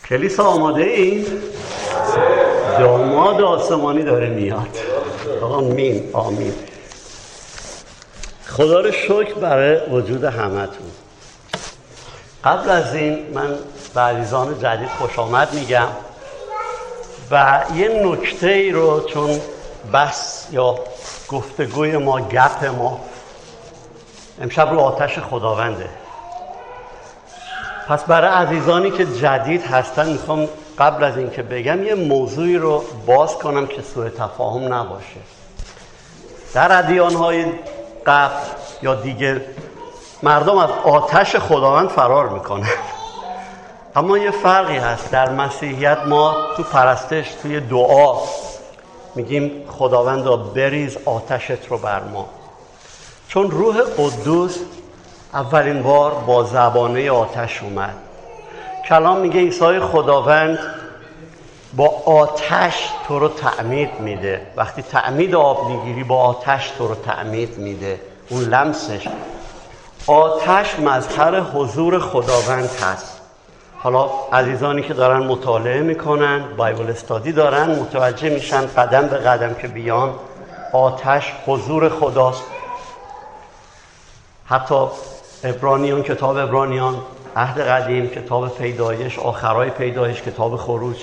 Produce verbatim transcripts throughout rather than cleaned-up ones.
کلیسا آماده این؟ داماد آسمانی داره میاد. آمین آمین. خدا رو شکر برای وجود همتون. قبل از این من به عزیزان جدید خوش آمد میگم و یه نکته ای رو چون بس یا گفتگوی ما گپ ما امشب رو آتش خداونده، پس برای عزیزانی که جدید هستن میخوام قبل از این که بگم یه موضوعی رو باز کنم که سوء تفاهم نباشه. در ادیان‌های قبل یا دیگه مردم از آتش خداوند فرار میکنن، اما یه فرقی هست. در مسیحیت ما تو پرستش توی دعا میگیم خداوندا بریز آتشت رو بر ما، چون روح قدوس اولین بار با زبانه آتش اومد. کلام میگه عیسی خداوند با آتش تو رو تعمید میده. وقتی تعمید آب میگیری با آتش تو رو تعمید میده. اون لمسش آتش مظهر حضور خداوند هست. حالا عزیزانی که دارن مطالعه میکنن، بایبل استادی دارن، متوجه میشن قدم به قدم که بیان آتش حضور خداست. حتی عبرانیان، کتاب عبرانیان، عهد قدیم، کتاب پیدایش، آخرای پیدایش، کتاب خروج،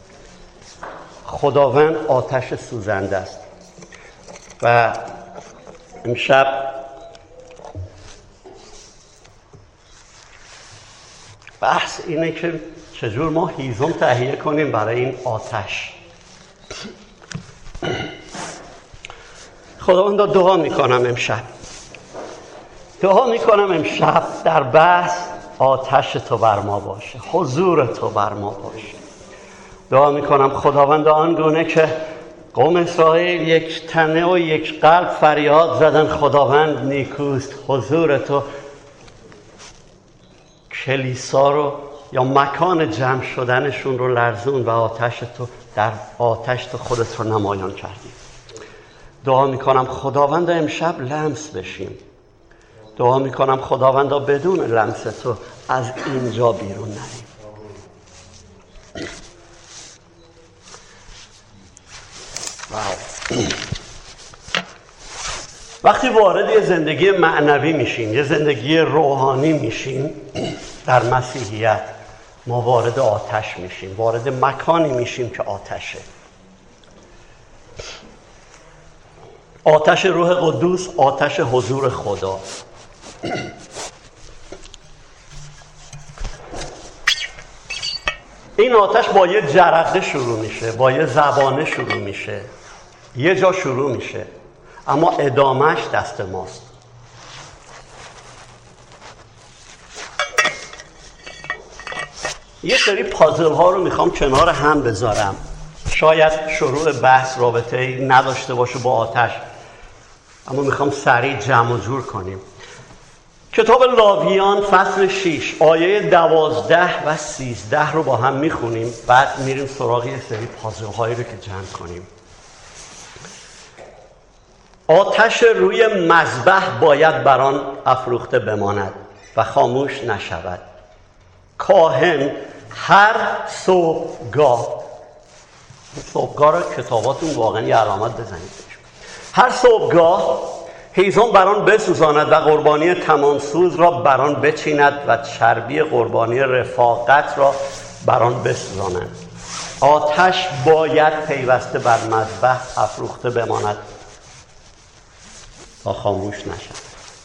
خداوند آتش سوزنده است. و امشب بحث اینه که چجور ما هیزم تهیه کنیم برای این آتش. خداوند دعا میکنم امشب دعا میکنم امشب در بحث آتش تو بر ما باشه، حضور تو بر ما باشه. دعا میکنم خداوند آنگونه که قوم اسرائیل یک تنه و یک قلب فریاد زدن خداوند نیکوست، حضور تو کلیسا رو یا مکان جمع شدنشون رو لرزون و آتش تو در آتش تو خودت رو نمایان کردی. دعا میکنم خداوند امشب لمس بشیم. دعا میکنم خداوندا بدون لمس تو از اینجا بیرون نریم. واو. وقتی وارد یه زندگی معنوی میشیم، یه زندگی روحانی میشیم در مسیحیت، ما وارد آتش میشیم، وارد مکانی میشیم که آتشه. آتش روح قدوس، آتش حضور خدا. این آتش با یه جرقه شروع میشه، با یه زبانه شروع میشه، یه جا شروع میشه، اما ادامهش دست ماست. یه سری پازل ها رو میخوام کنار هم بذارم. شاید شروع بحث رابطه‌ای نداشته باشه با آتش، اما میخوام سریع جمع و جور کنیم. کتاب لاویان فصل شش آیه دوازده و سیزده رو با هم میخونیم، بعد میریم سراغ یه سری پازل هایی رو که جمع کنیم. آتش روی مذبح باید بر آن افروخته بماند و خاموش نشود. کاهن هر صبحگاه، صبحگاه رو کتاباتون واقعا یه علامت بزنید، هر صبحگاه هیزم بر آن بسوزاند و قربانی تمامسوز را بر آن بچیند و چربی قربانی رفاقت را بر آن بسوزاند. آتش باید پیوسته بر مذبح افروخته بماند تا خاموش نشد.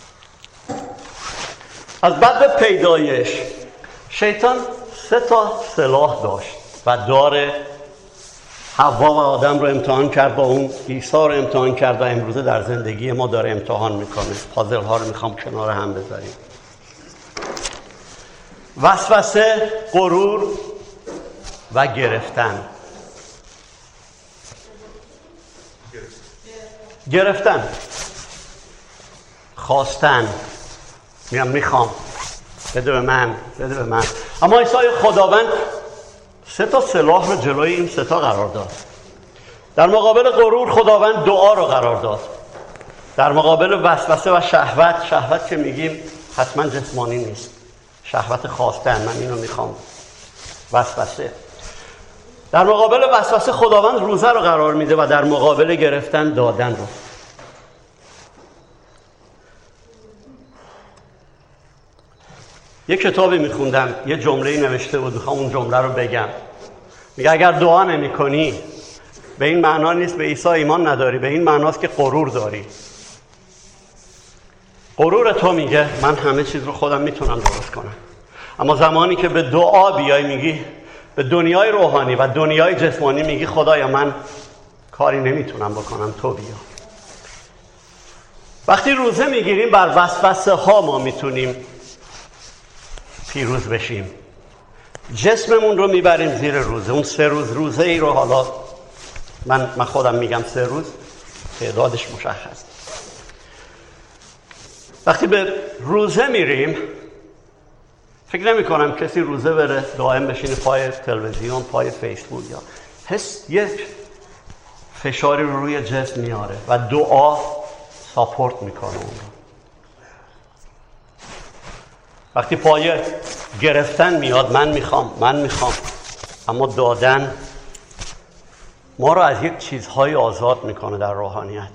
از بعد پیدایش شیطان سه تا سلاح داشت و داره. حوا و آدم رو امتحان کرد، با اون عیسی رو امتحان کرد و امروزه در زندگی ما داره امتحان میکنه. پازل ها رو میخوام کنار هم بذاریم. وسوسه، غرور و گرفتن. گرفتن، خواستن، میگم میخوام، بده به من، بده به من. اما عیسی خداوند سه تا سلاح رو جلوی این سه تا قرار داد. در مقابل غرور خداوند دعا رو قرار داد. در مقابل وسوسه و شهوت، شهوت که میگیم حتما جسمانی نیست، شهوت خواستن، من اینو میخوام، وسوسه. در مقابل وسوسه خداوند روزه رو قرار میده و در مقابل گرفتن دادن رو. یه کتابی میخوندم، یه جمله‌ای نوشته بود، میخوام اون جمله رو بگم. میگه اگر دعا نمی‌کنی به این معنا نیست به عیسی ایمان نداری، به این معناست که غرور داری. غرور تو میگه من همه چیز رو خودم میتونم درست کنم، اما زمانی که به دعا بیای میگی، به دنیای روحانی و دنیای جسمانی میگی خدایا من کاری نمیتونم بکنم، تو بیا. وقتی روزه میگیریم بر وسوسه ها ما میتونیم پیروز بشیم. جسممون رو میبریم زیر روزه. اون سه روز روزه ای رو حالا من من خودم میگم سه روز، تعدادش مشخص. وقتی به روزه میریم فکر نمی کنم کسی روزه بره دائم بشینه پای تلویزیون، پای فیسبوک، یا حس یک فشاری رو روی جسم میاره و دعا ساپورت میکنه اون رو. وقتی پای گرفتن میاد، من میخوام من میخوام اما دادن ما رو از یک چیزهای آزاد میکنه در روحانیت.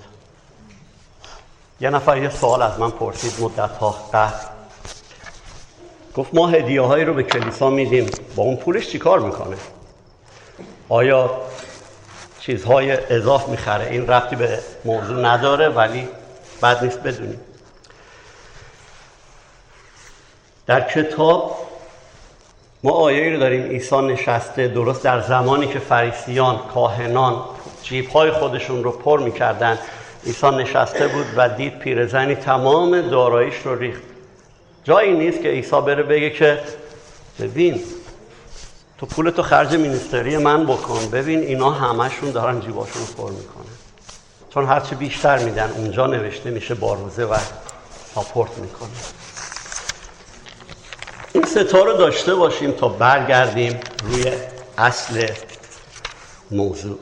یه نفر یه سوال از من پرسید مدت ها قبل، گفت ما هدیه هایی رو به کلیسا میدیم، با اون پولش چی کار میکنه؟ آیا چیزهای اضاف میخره؟ این ربطی به موضوع نداره ولی بد نیست بدونیم. در کتاب ما آیه‌ای رو داریم عیسی نشسته درست در زمانی که فریسیان، کاهنان جیب‌های خودشون رو پر می‌کردن. عیسی نشسته بود و دید پیرزنی تمام داراییش رو ریخت. جایی نیست که عیسی بره بگه که ببین تو پولتو خرج مینیستری من بکن، ببین اینا همشون دارن جیباشون رو پر میکنن. چون هرچی بیشتر میدن اونجا نوشته میشه با روزه و ساپورت میکنه. این ستا رو داشته باشیم تا برگردیم روی اصل موضوع.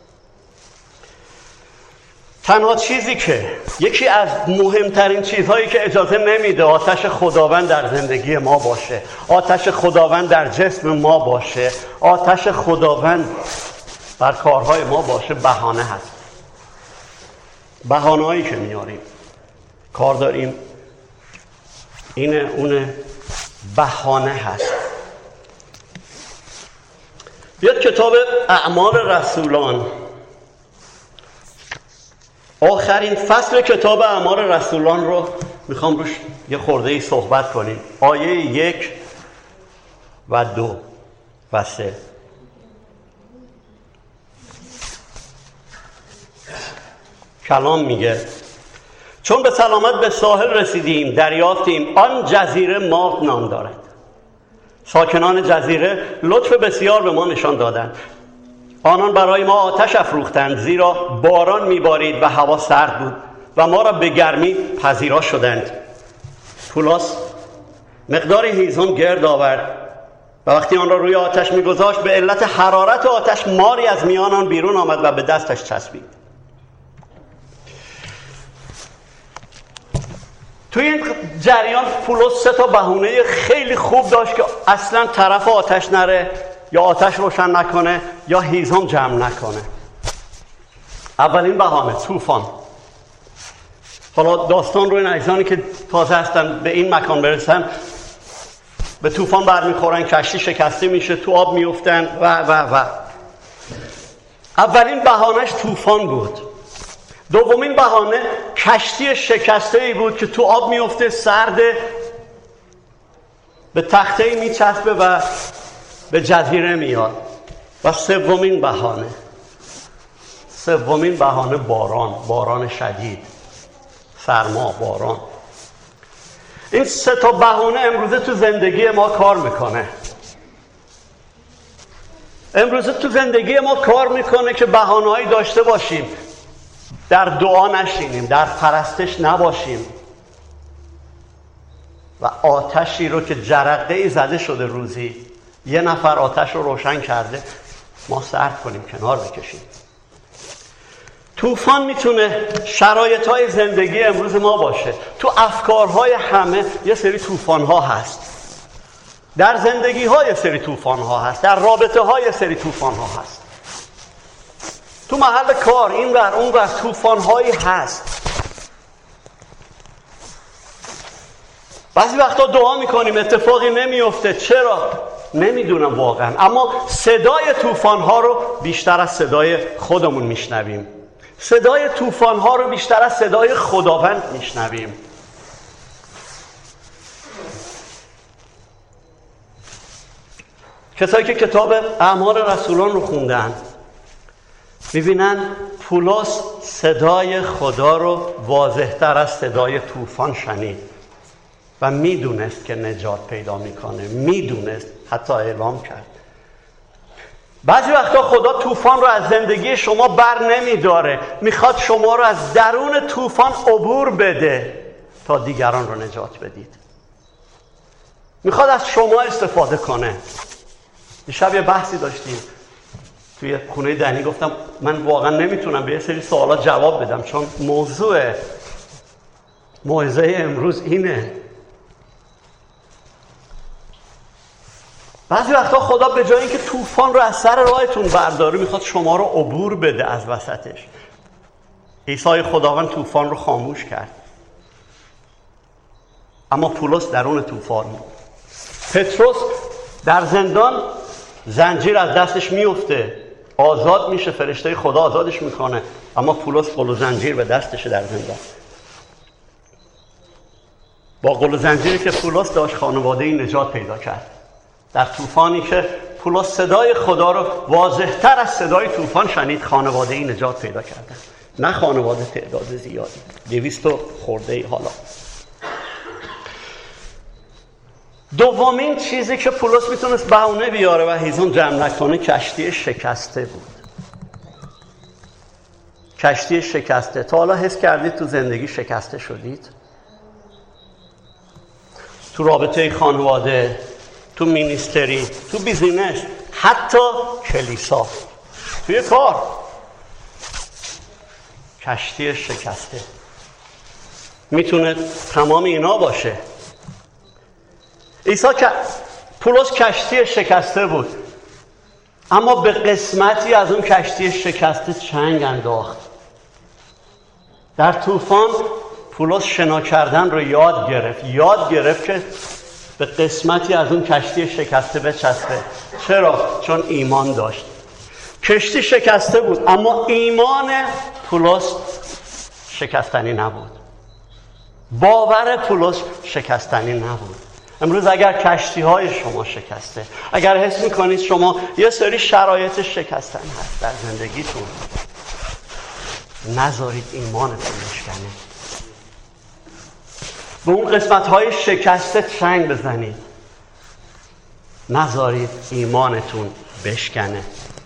تنها چیزی که یکی از مهمترین چیزهایی که اجازه نمیده آتش خداوند در زندگی ما باشه، آتش خداوند در جسم ما باشه، آتش خداوند بر کارهای ما باشه، بهانه هست. بهانه‌هایی که میاریم، کار داریم، اینه اونه، بهانه هست. بیاد کتاب اعمال رسولان، آخرین فصل کتاب اعمال رسولان رو میخوام روش یه خورده ای صحبت کنیم. آیه یک و دو و سه. کلام میگه چون به سلامت به ساحل رسیدیم دریافتیم آن جزیره مالت نام دارد. ساکنان جزیره لطف بسیار به ما نشان دادند. آنان برای ما آتش افروختند زیرا باران میبارید و هوا سرد بود و ما را به گرمی پذیرا شدند. پولاس مقدار هیزم گرد آورد و وقتی آن را روی آتش میگذاشت به علت حرارت آتش ماری از میان آن بیرون آمد و به دستش چسبید. توی این جریان پولس سه تا بهونه خیلی خوب داشت که اصلا طرف آتش نره، یا آتش روشن نکنه، یا هیزم جمع نکنه. اولین بهانه طوفان. حالا داستان رو این عزیزانی که تازه هستن به این مکان برسن به طوفان برمیخورن، کشتی شکسته میشه، تو آب میفتن و و و اولین بهانهش طوفان بود. دومین بهانه کشتی شکسته ای بود که تو آب میفته، سرده، به تخته ای میچسبه و به جزیره میاد. و سومین بهانه سومین بهانه باران، باران شدید، سرما، باران. این سه تا بهانه امروزه تو زندگی ما کار میکنه. امروزه تو زندگی ما کار میکنه که بهانه‌هایی داشته باشیم، در دعا نشینیم، در پرستش نباشیم و آتشی رو که جرقه‌ای زده شده روزی، یه نفر آتش رو روشن کرده، ما سرد کنیم، کنار بکشیم. طوفان میتونه شرایط‌های زندگی امروز ما باشه. تو افکارهای همه یه سری طوفان‌ها هست. در زندگی های سری طوفان ها هست، در رابطه های سری طوفان ها هست، تو محل کار این ور اون ور طوفان هایی هست. بعضی وقتا دعا میکنیم اتفاقی نمیفته. چرا؟ نمیدونم واقعا، اما صدای طوفان ها رو بیشتر از صدای خودمون میشنویم. صدای طوفان ها رو بیشتر از صدای خداوند میشنویم. کسایی که کتاب اعمال رسولان رو خوندن میبینن پولس صدای خدا رو واضح‌تر از صدای طوفان شنید و میدونست که نجات پیدا میکنه، میدونست، حتی اعلام کرد. بعضی وقتا خدا طوفان رو از زندگی شما بر نمیداره، میخواد شما رو از درون طوفان عبور بده تا دیگران رو نجات بدید. میخواد از شما استفاده کنه. دیشب یه بحثی داشتیم توی خونه دنی، گفتم من واقعا نمیتونم به یه سری سوالات جواب بدم چون موضوع موعظه امروز اینه. بعضی وقتا خدا به جای اینکه طوفان رو از سر راهتون برداره میخواد شما رو عبور بده از وسطش. عیسی خداوند طوفان رو خاموش کرد، اما پولس درون طوفان بود. پتروس در زندان زنجیر از دستش میفته، آزاد میشه، فرشته خدا آزادش میکنه، اما پولس قل و زنجیر به دستشه در زندان. با قل و زنجیری که پولس داشت خانواده‌ای نجات پیدا کرد. در طوفانی که پولس صدای خدا رو واضح‌تر از صدای طوفان شنید، خانواده‌ای نجات پیدا کردن. نه خانواده تعداد زیادی، دویست و خورده ای. حالا دومین چیزی که پولس میتونست بهونه بیاره و هیزم جمع نکنه کشتی شکسته بود. کشتی شکسته. تا حالا حس کردید تو زندگی شکسته شدید؟ تو رابطه خانواده، تو مینیستری، تو بیزینس، حتی کلیسا، توی کار. کشتی شکسته میتونه تمام اینا باشه. عیسی که پولس کشتی شکسته بود، اما به قسمتی از اون کشتی شکسته چنگ انداخت. در طوفان پولس شنا کردن رو یاد گرفت، یاد گرفت که به قسمتی از اون کشتی شکسته بچسبه. چرا؟ چون ایمان داشت. کشتی شکسته بود، اما ایمان پولس شکستنی نبود. باور پولس شکستنی نبود. امروز اگر کشتی های شما شکسته، اگر حس میکنید شما یه سری شرایط شکستن هست در زندگیتون، نذارید ایمانتون بشکنه. به اون قسمت های شکسته چنگ بزنید، نذارید ایمانتون بشکنه.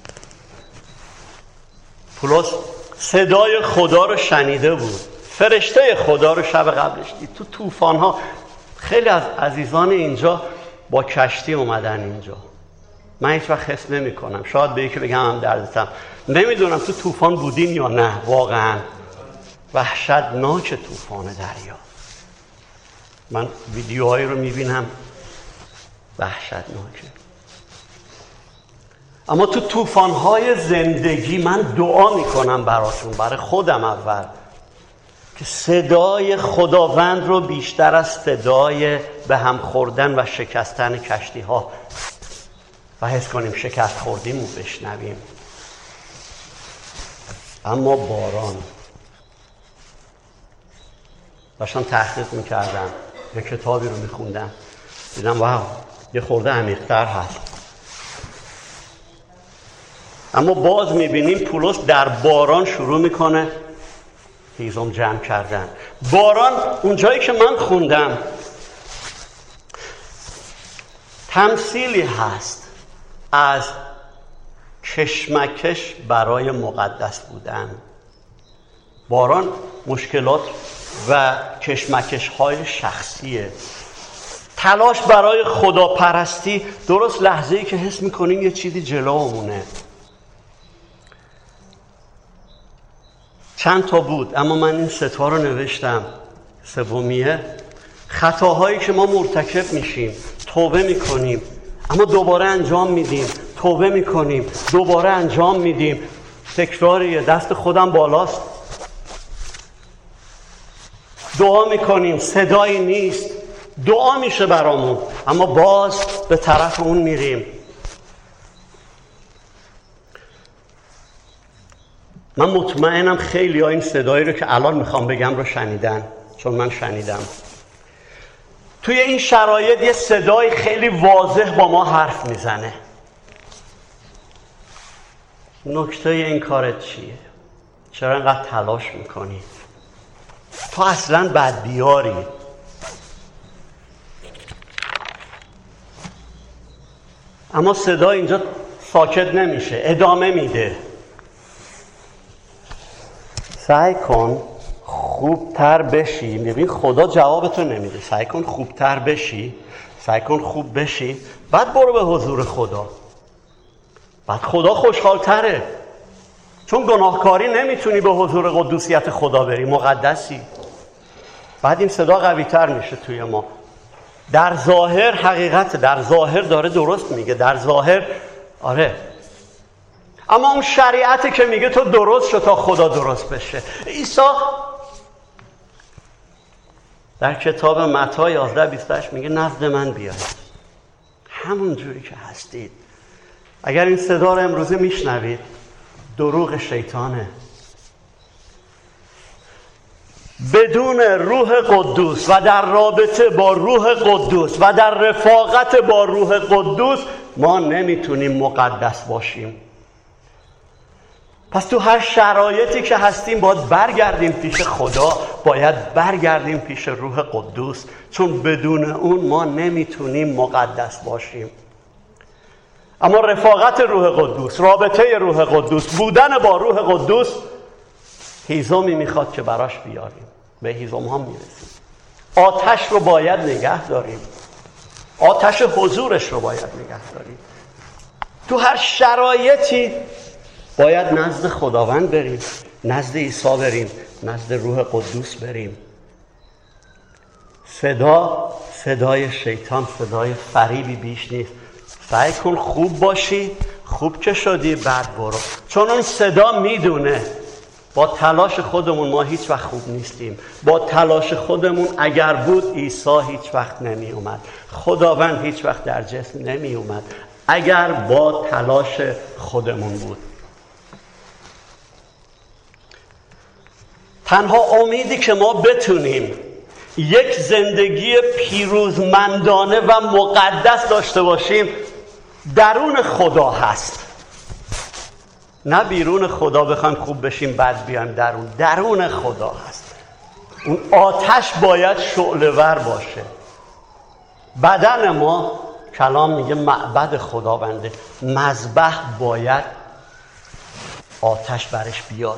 پولس صدای خدا رو شنیده بود، فرشته خدا رو شب قبلش دید. تو طوفان ها خیلی از عزیزان اینجا با کشتی اومدن اینجا. من هیچ وقت حس نمی کنم، شاید به یکی بگم هم دردتم، نمیدونم تو طوفان بودین یا نه. واقعا وحشتناک طوفان دریا. من ویدیوهایی رو میبینم وحشتناکه. اما تو طوفان‌های زندگی من دعا میکنم براتون، برای خودم اول، که صدای خداوند رو بیشتر از صدای به هم خوردن و شکستن کشتی ها و حس کنیم شکست خوردیم و بشنویم. اما باران، داشتم تحقیق میکردم، یه کتابی رو میخوندم، دیدم واو یه خورده عمیق‌تر هست. اما باز میبینیم پولس در باران شروع میکنه هیزم جمع کردن. باران اونجایی که من خوندم تمثیلی هست از کشمکش برای مقدس بودن. باران مشکلات و کشمکش های شخصیه، تلاش برای خداپرستی، درست لحظه‌ای که حس میکنیم یه چیزی جلومونه. چند تا بود اما من این سه تا رو نوشتم. سومیه خطاهایی که ما مرتکب میشیم توبه میکنیم اما دوباره انجام میدیم، توبه میکنیم دوباره انجام میدیم، تکراریه. دست خودم بالاست، دعا میکنیم صدایی نیست، دعا میشه برامون اما باز به طرف اون میریم. من مطمئنم خیلی ها این صدایی رو که الان میخوام بگم رو شنیدن، چون من شنیدم. توی این شرایط یه صدای خیلی واضح با ما حرف میزنه. نکته این کارت چیه؟ چرا اینقدر تلاش میکنی؟ تو اصلا بدبیاری. اما صدا اینجا ساکت نمیشه، ادامه میده. سعی کن خوبتر بشی. ببین خدا جوابتو نمیده. سعی کن خوبتر بشی، سعی کن خوب بشی، بعد برو به حضور خدا. بعد خدا خوشحالتره، چون گناهکاری نمیتونی به حضور قدوسیت خدا بری، مقدسی. بعد این صدا قوی تر میشه توی ما. در ظاهر حقیقت، در ظاهر داره درست میگه، در ظاهر آره، اما اون شریعتی که میگه تو درست شو تا خدا درست بشه. عیسی در کتاب متی یازده بیست و هشت میگه نزد من بیاید همون جوری که هستید. اگر این صدا رو امروزه میشنوید، دروغ شیطانه. بدون روح قدوس و در رابطه با روح قدوس و در رفاقت با روح قدوس ما نمیتونیم مقدس باشیم. پس تو هر شرایطی که هستیم باید برگردیم پیش خدا، باید برگردیم پیش روح قدوس، چون بدون اون ما نمیتونیم مقدس باشیم. اما رفاقت روح قدوس، رابطه روح قدوس، بودن با روح قدوس هیزمی میخواد که براش بیاریم. به هیزم ها میرسیم. آتش رو باید نگه داریم، آتش حضورش رو باید نگه داریم. تو هر شرایطی باید نزد خداوند بریم، نزد عیسی بریم، نزد روح قدوس بریم. صدا صدای شیطان، صدای فریبی بیش نیست. سعی کن خوب باشی، خوب که شدی بعد برو، چون اون صدا میدونه با تلاش خودمون ما هیچ وقت خوب نیستیم. با تلاش خودمون اگر بود عیسی هیچ وقت نمی اومد، خداوند هیچ وقت در جسم نمی اومد اگر با تلاش خودمون بود. تنها امیدی که ما بتونیم یک زندگی پیروزمندانه و مقدس داشته باشیم درون خدا هست، نه بیرون خدا بخوایم خوب بشیم بعد بیایم درون. درون خدا هست. اون آتش باید شعله‌ور باشه. بدن ما، کلام میگه معبد خداونده، مذبح باید آتش برش بیاد.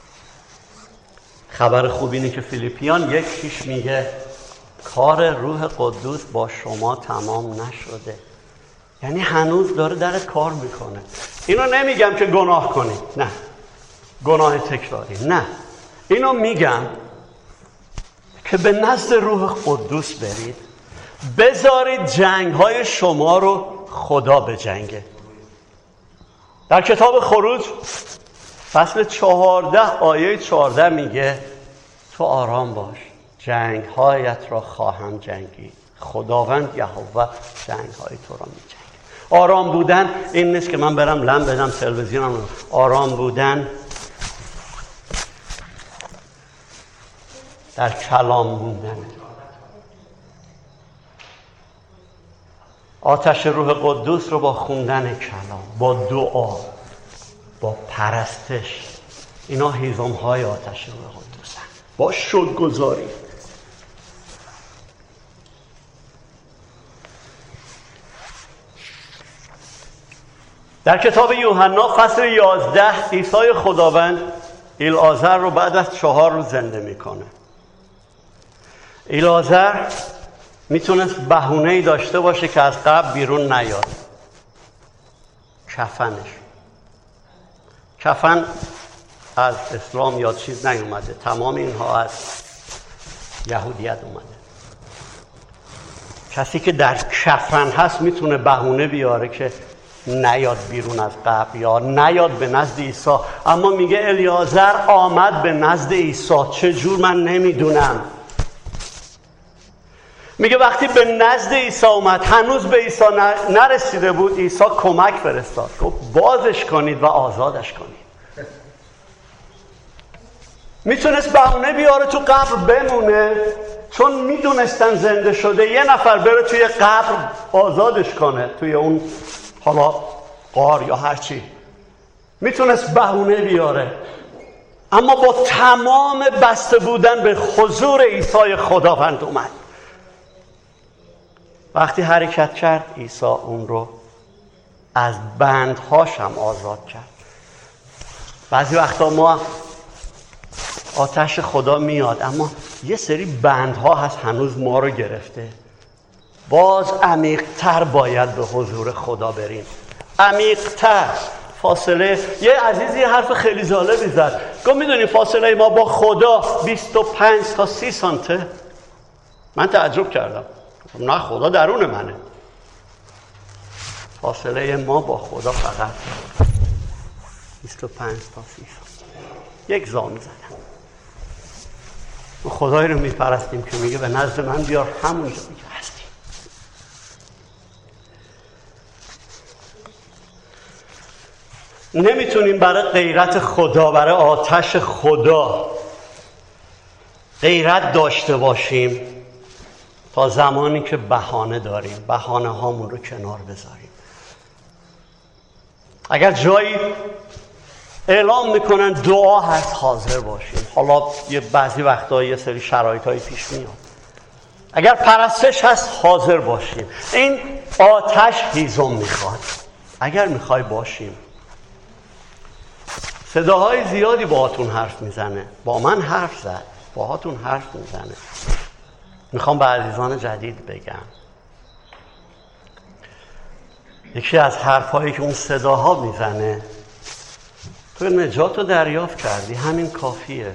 خبر خوب اینه که فیلیپیان یک شیش میگه کار روح قدوس با شما تمام نشده. یعنی هنوز داره در کار میکنه. اینو نمیگم که گناه کنید، نه، گناه تکراری، نه. اینو میگم که به نزد روح قدوس برید، بذارید جنگ های شما رو خدا بجنگه. در کتاب خروج فصل چهارده آیه چهارده میگه تو آرام باش، جنگ هایت را خواهم جنگید. خداوند یهوه جنگ های تو را میجنگه. آرام بودن این نیست که من برم لم بدم تلویزیونم. آرام بودن در کلام بودن. آتش روح قدوس رو با خوندن کلام، با دعا، با پرستش، اینا هیزم های آتش روح قدوسن. با شکرگزاری. در کتاب یوحنا فصل یازده عیسی خداوند ایلعازر رو بعد از چهار روز زنده میکنه. ایلعازر میتونست بهونه‌ای داشته باشه که از قبر بیرون نیاد. کفنش، کفن از اسلام یا چیز نیومده، تمام اینها از یهودیت اومده. کسی که در کفن هست میتونه بهونه بیاره که نیاد بیرون از قبر یا نیاد به نزد عیسی. اما میگه الیعازر آمد به نزد عیسی. چجور من نمیدونم. میگه وقتی به نزد عیسی اومد، هنوز به عیسی نرسیده بود، عیسی کمک فرستاد، گفت بازش کنید و آزادش کنید. میتونست بهونه بیاره تو قبر بمونه، چون میدونستن زنده شده، یه نفر بره توی قبر آزادش کنه، توی اون حالا غار یا هرچی. میتونست بهونه بیاره، اما با تمام بسته بودن به حضور عیسی خداوند اومد. وقتی حرکت کرد، عیسی اون رو از بندهاش هم آزاد کرد. بعضی وقتا ما آتش خدا میاد، اما یه سری بندها هست هنوز ما رو گرفته. باز عمیق‌تر باید به حضور خدا بریم، عمیق‌تر. فاصله، یه عزیزی یه حرف خیلی جالبی زد، گفت میدونی فاصله ما با خدا بیست و پنج تا سی سانته. من تعجب کردم، نه خدا درون منه. فاصله ما با خدا فقط بیست و پنج تا سی سانته. یک زانو زدم. ما خدایی رو میپرستیم که میگه به نزد من بیار همونجا میگه هستی. نمیتونیم برای غیرت خدا، برای آتش خدا غیرت داشته باشیم تا زمانی که بهانه داریم، بهانه هامون رو کنار بذاریم. اگر جایی اعلام میکنن دعا هست، حاضر باشیم. حالا یه بعضی وقتا یه سری شرایطایی پیش میاد. اگر پرستش هست، حاضر باشیم. این آتش هیزم میخواد. اگر میخوای باشیم. صداهای زیادی باهاتون حرف میزنه، با من حرف زد، باهاتون حرف میزنه. میخوام به عزیزان جدید بگم، یکی از حرفایی که اون صداها میزنه، تو نجات رو دریافت کردی، همین کافیه.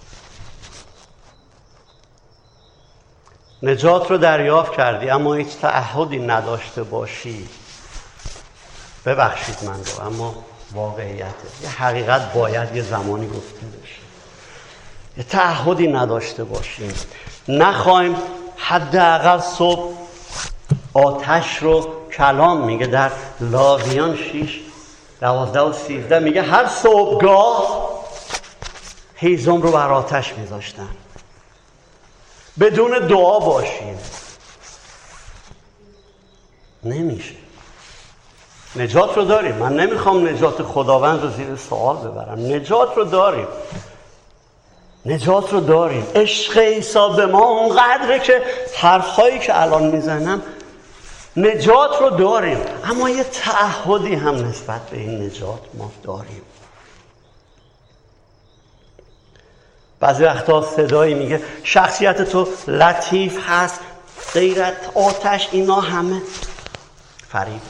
نجات رو دریافت کردی اما هیچ تعهدی نداشته باشی. ببخشید من رو، اما واقعیته. یه حقیقت باید یه زمانی گفته بشه. یه تعهدی نداشته باشیم، نخوایم حداقل صبح آتش رو کلام میگه در لاویان شیش دوازده و سیزده میگه هر صبحگاه هیزم رو بر آتش میذاشتن. بدون دعا باشیم نمیشه. نجات رو داریم، من نمیخوام نجات خداوند رو زیر سوال ببرم، نجات رو داریم، نجات رو داریم. عشق عیسی به ما اونقدره که حرفهایی که الان میزنم نجات رو داریم، اما یه تعهدی هم نسبت به این نجات ما داریم. بعضی وقتا صدایی میگه شخصیت تو لطیف هست، غیرت، آتش، اینا همه فریب.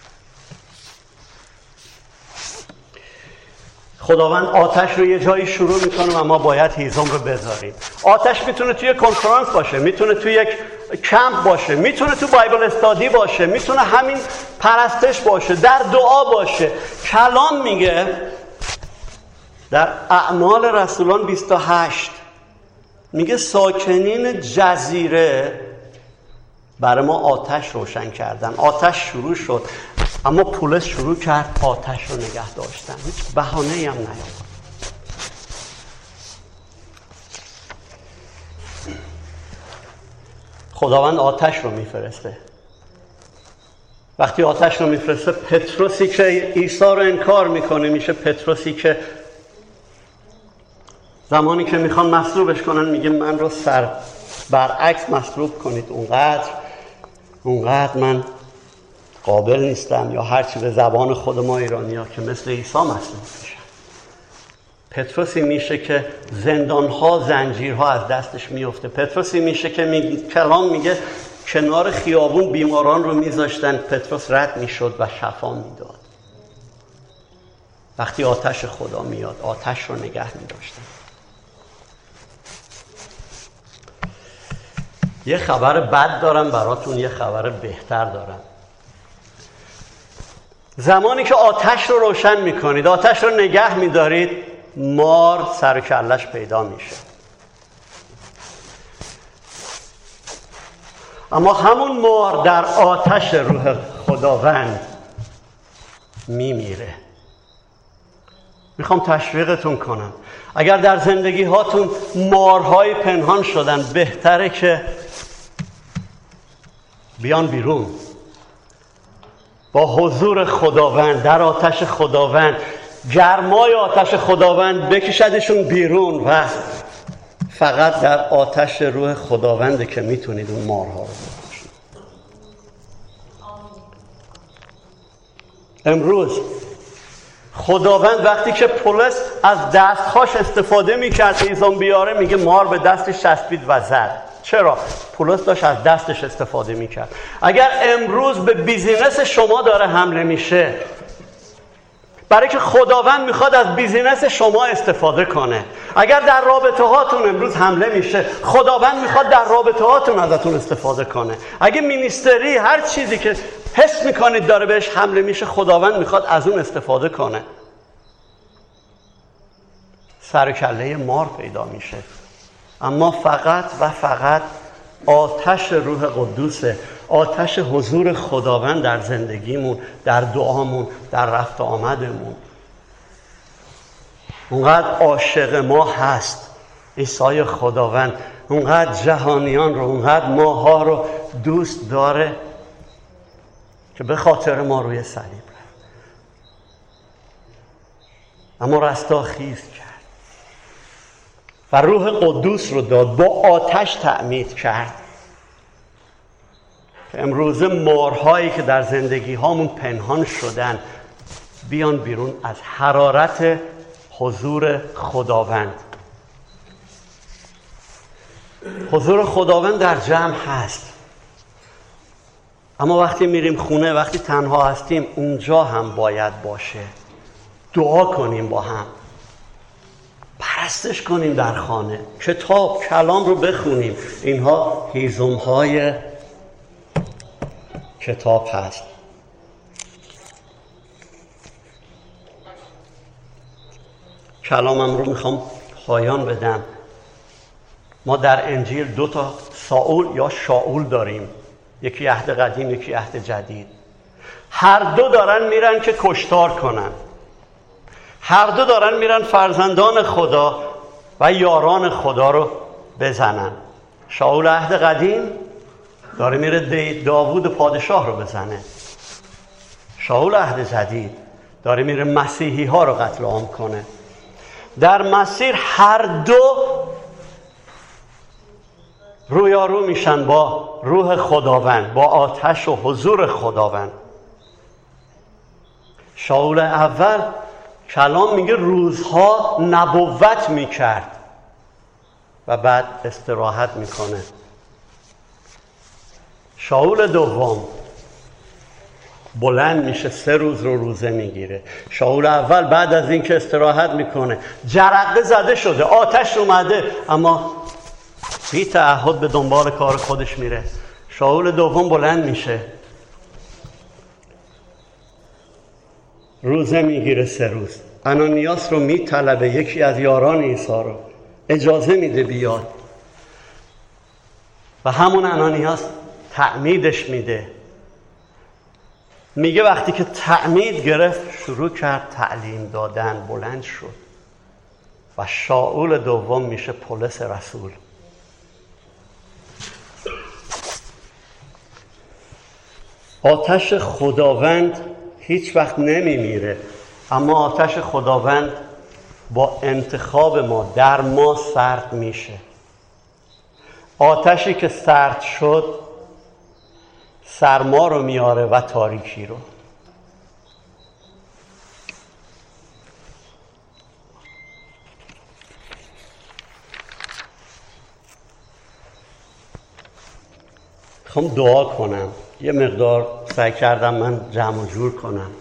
خداوند آتش رو یه جایی شروع میکنه و ما باید هیزم رو بذاریم. آتش میتونه توی کنفرانس باشه، میتونه توی یک کمپ باشه، میتونه تو بایبل استادی باشه، میتونه همین پرستش باشه، در دعا باشه. کلام میگه در اعمال رسولان بیست و هشت میگه ساکنین جزیره برای ما آتش روشن کردن. آتش شروع شد، اما پولس شروع کرد آتش رو نگه داشتن، هیچ بهانه‌ای هم نیامد. خداوند آتش رو میفرسته. وقتی آتش رو میفرسته، پتروسی که عیسی رو انکار میکنه میشه پتروسی که زمانی که میخوان مصلوبش کنن میگه من رو سر برعکس مصلوب کنید، اونقدر اونقدر من قابل نیستم، یا هرچی به زبان خود ما ایرانی ها که مثل عیسی مصلوب میشن. پتروسی میشه که زندانها، زنجیرها از دستش میفته. پتروسی میشه که می... کلام میگه کنار خیابون بیماران رو میذاشتن، پتروس رد میشد و شفا میداد. وقتی آتش خدا میاد، آتش رو نگه میداشتن. یه خبر بد دارم براتون، یه خبر بهتر دارم. زمانی که آتش رو روشن میکنید، آتش رو نگه میدارید، مار سر و کلش پیدا میشه. اما همون مار در آتش روح خداوند میمیره. میخوام تشویقتون کنم، اگر در زندگی هاتون مارهای پنهان شدن، بهتره که بیان بیرون، با حضور خداوند در آتش خداوند، گرمای آتش خداوند بکشدشون بیرون و فقط در آتش روح خداونده که میتونید اون مارها رو بکشید. امروز خداوند وقتی که پولس از دستهاش استفاده میکرد ایزان بیاره، میگه مار به دستش چسبید و زد. چرا؟ پولس داشت از دستش استفاده میکرد. اگر امروز به بیزینس شما داره حمله میشه، برای که خداوند میخواد از بیزینس شما استفاده کنه. اگر در رابطه هاتون امروز حمله میشه، خداوند میخواد در رابطه هاتون ازتون استفاده کنه. اگه مینیستری، هر چیزی که حس میکنید داره بهش حمله میشه، خداوند میخواد از اون استفاده کنه. سر و کله مار پیدا میشه، اما فقط و فقط آتش روح قدوسه، آتش حضور خداوند در زندگیمون، در دعامون، در رفت آمدمون. اونقدر عاشق ما هست عیسی خداوند، اونقدر جهانیان رو، اونقدر ماها رو دوست داره که به خاطر ما روی صلیب رفت، اما رستاخیز کرد و روح قدوس رو داد، با آتش تعمید کرد که امروزه مارهایی که در زندگی هامون پنهان شدن بیان بیرون از حرارت حضور خداوند. حضور خداوند در جمع هست، اما وقتی میریم خونه، وقتی تنها هستیم، اونجا هم باید باشه. دعا کنیم با هم، پرستش کنیم در خانه، کتاب کلام رو بخونیم. اینها هیزم های کتاب هست. کلامم رو میخوام پایان بدم. ما در انجیل دو تا ساول یا شاول داریم، یکی عهد قدیم، یکی عهد جدید. هر دو دارن میرن که کشتار کنن، هر دو دارن میرن فرزندان خدا و یاران خدا رو بزنن. شاول عهد قدیم داره میره داوود پادشاه رو بزنه، شاول عهد جدید داره میره مسیحی ها رو قتل عام کنه. در مسیر هر دو رویارو میشن با روح خداوند، با آتش و حضور خداوند. شاول اول کلام میگه روزها نبوت میکرد و بعد استراحت میکنه. شاول دوم بلند میشه، سه روز رو روزه میگیره. شاول اول بعد از اینکه استراحت میکنه، جرقه زده شده، آتش اومده، اما بی تعهد به دنبال کار خودش میره. شاول دوم بلند میشه، روزه میگیره سه روز. انانیاس رو میطلبه، یکی از یاران عیسی رو اجازه میده بیاد و همون انانیاس تعمیدش میده. میگه وقتی که تعمید گرفت شروع کرد تعلیم دادن، بلند شد و شاول دوم میشه پولس رسول. آتش خداوند هیچ وقت نمیمیره، اما آتش خداوند با انتخاب ما در ما سرد میشه. آتشی که سرد شد سرما رو میاره و تاریکی رو. میخوام دعا کنم. یه مقدار سعی کردم من جمع و جور کنم.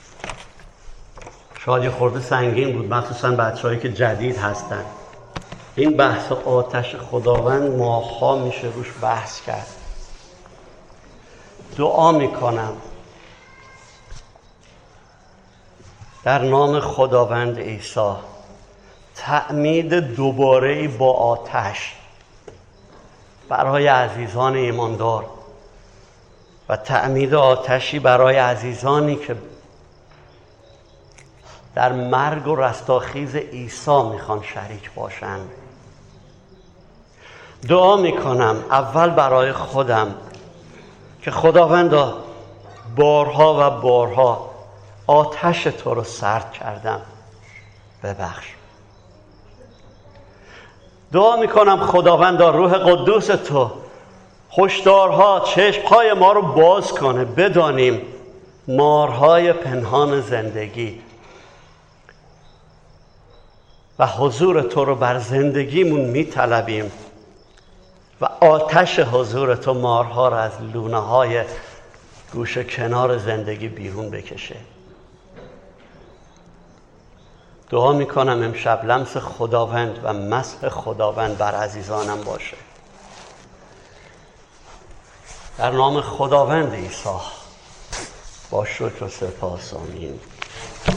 شاید یه خورده سنگین بود، مخصوصا بچه‌هایی که جدید هستن. این بحث آتش خداوند ماها میشه روش بحث کرد. دعا میکنم در نام خداوند عیسی تعمید دوباره با آتش برای عزیزان ایماندار و تعمید آتشی برای عزیزانی که در مرگ و رستاخیز عیسی میخوان شریک باشند. دعا میکنم اول برای خودم که خداوندا بارها و بارها آتش تو رو سرد کردم، ببخش. دعا میکنم خداوندا روح قدوس تو هشدارها چشمهای ما رو باز کنه، بدانیم مارهای پنهان زندگی و حضور تو رو بر زندگیمون میطلبیم و آتش حضور تو مارها رو از لونه های گوشه کنار زندگی بیرون بکشه. دعا میکنم امشب لمس خداوند و مسح خداوند بر عزیزانم باشه. در نام خداوند عیسی با شکر و سپاس، آمین.